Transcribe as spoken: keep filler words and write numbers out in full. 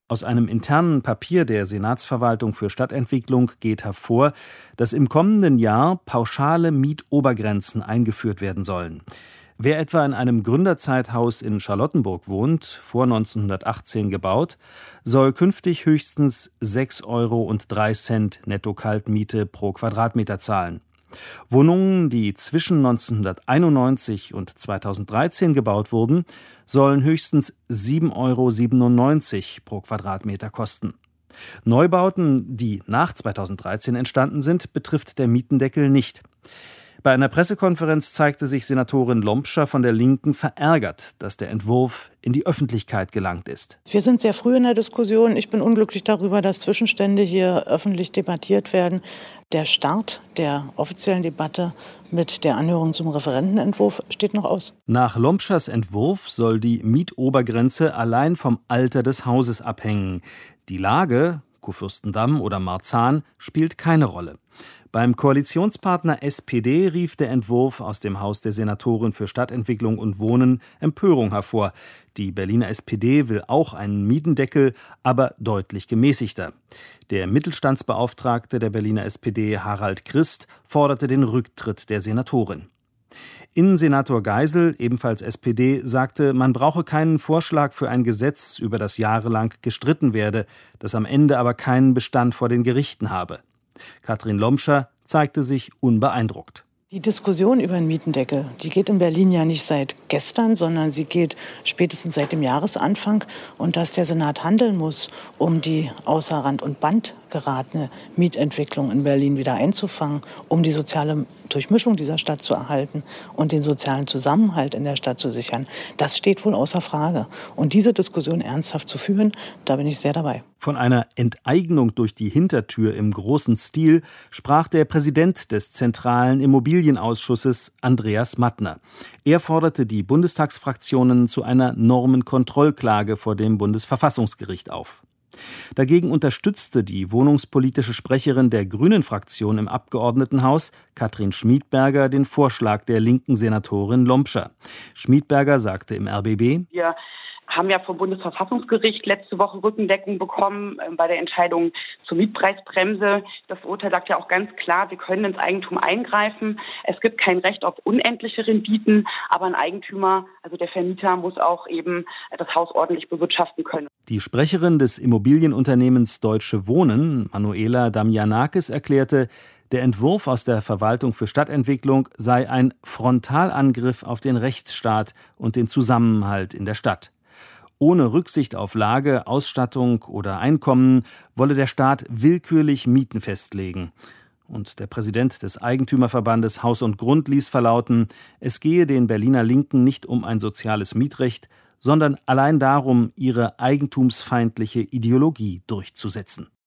Aus einem internen Papier der Senatsverwaltung für Stadtentwicklung geht hervor, dass im kommenden Jahr pauschale Mietobergrenzen eingeführt werden sollen. Wer etwa in einem Gründerzeithaus in Charlottenburg wohnt, vor neunzehnhundertachtzehn gebaut, soll künftig höchstens sechs Euro und drei Cent Netto-Kaltmiete pro Quadratmeter zahlen. Wohnungen, die zwischen neunzehnhunderteinundneunzig und zweitausenddreizehn gebaut wurden, sollen höchstens sieben Euro siebenundneunzig pro Quadratmeter kosten. Neubauten, die nach zweitausenddreizehn entstanden sind, betrifft der Mietendeckel nicht. Bei einer Pressekonferenz zeigte sich Senatorin Lombscher von der Linken verärgert, dass der Entwurf in die Öffentlichkeit gelangt ist. Wir sind sehr früh in der Diskussion. Ich bin unglücklich darüber, dass Zwischenstände hier öffentlich debattiert werden. Der Start der offiziellen Debatte mit der Anhörung zum Referentenentwurf steht noch aus. Nach Lombschers Entwurf soll die Mietobergrenze allein vom Alter des Hauses abhängen. Die Lage, Kurfürstendamm oder Marzahn, spielt keine Rolle. Beim Koalitionspartner S P D rief der Entwurf aus dem Haus der Senatorin für Stadtentwicklung und Wohnen Empörung hervor. Die Berliner S P D will auch einen Mietendeckel, aber deutlich gemäßigter. Der Mittelstandsbeauftragte der Berliner S P D, Harald Christ, forderte den Rücktritt der Senatorin. Innensenator Geisel, ebenfalls S P D, sagte, man brauche keinen Vorschlag für ein Gesetz, über das jahrelang gestritten werde, das am Ende aber keinen Bestand vor den Gerichten habe. Katrin Lombscher zeigte sich unbeeindruckt. Die Diskussion über den Mietendeckel, die geht in Berlin ja nicht seit gestern, sondern sie geht spätestens seit dem Jahresanfang. Und dass der Senat handeln muss, um die außer Rand und Band geratene Mietentwicklung in Berlin wieder einzufangen, um die soziale Durchmischung dieser Stadt zu erhalten und den sozialen Zusammenhalt in der Stadt zu sichern, das steht wohl außer Frage. Und diese Diskussion ernsthaft zu führen, da bin ich sehr dabei. Von einer Enteignung durch die Hintertür im großen Stil sprach der Präsident des Zentralen Immobilienausschusses, Andreas Mattner. Er forderte die Bundestagsfraktionen zu einer Normenkontrollklage vor dem Bundesverfassungsgericht auf. Dagegen unterstützte die wohnungspolitische Sprecherin der Grünen-Fraktion im Abgeordnetenhaus, Katrin Schmiedberger, den Vorschlag der linken Senatorin Lombscher. Schmiedberger sagte im R B B: Wir haben ja vom Bundesverfassungsgericht letzte Woche Rückendeckung bekommen äh, bei der Entscheidung zur Mietpreisbremse. Das Urteil sagt ja auch ganz klar, wir können ins Eigentum eingreifen. Es gibt kein Recht auf unendliche Renditen, aber ein Eigentümer, also der Vermieter, muss auch eben das Haus ordentlich bewirtschaften können. Die Sprecherin des Immobilienunternehmens Deutsche Wohnen, Manuela Damianakis, erklärte, der Entwurf aus der Verwaltung für Stadtentwicklung sei ein Frontalangriff auf den Rechtsstaat und den Zusammenhalt in der Stadt. Ohne Rücksicht auf Lage, Ausstattung oder Einkommen wolle der Staat willkürlich Mieten festlegen. Und der Präsident des Eigentümerverbandes Haus und Grund ließ verlauten, es gehe den Berliner Linken nicht um ein soziales Mietrecht, sondern allein darum, ihre eigentumsfeindliche Ideologie durchzusetzen.